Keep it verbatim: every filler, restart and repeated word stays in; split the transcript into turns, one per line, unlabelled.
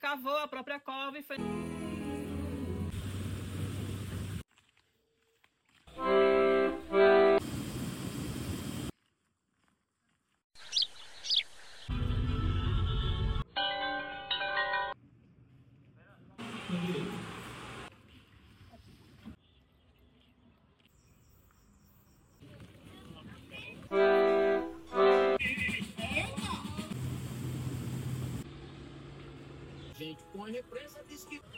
cavou a própria cova e foi...
Gente, com a represa diz que